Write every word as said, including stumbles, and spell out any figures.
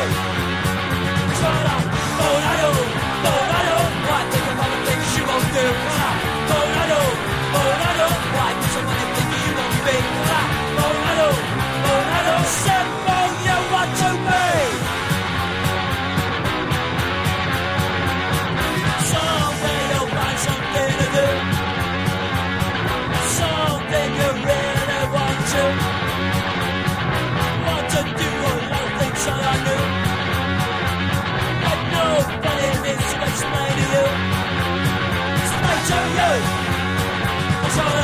Tornado, tornado, tornado. Why think of all the things you won't do? Tornado, tornado. Why do so many things you won't be? Tornado, tornado. Simple, you want to be. Someday you'll find something to do. Something you really want to. Want to do a lot of things that I knew. But nobody needs to explain to you. Explain to you. It's all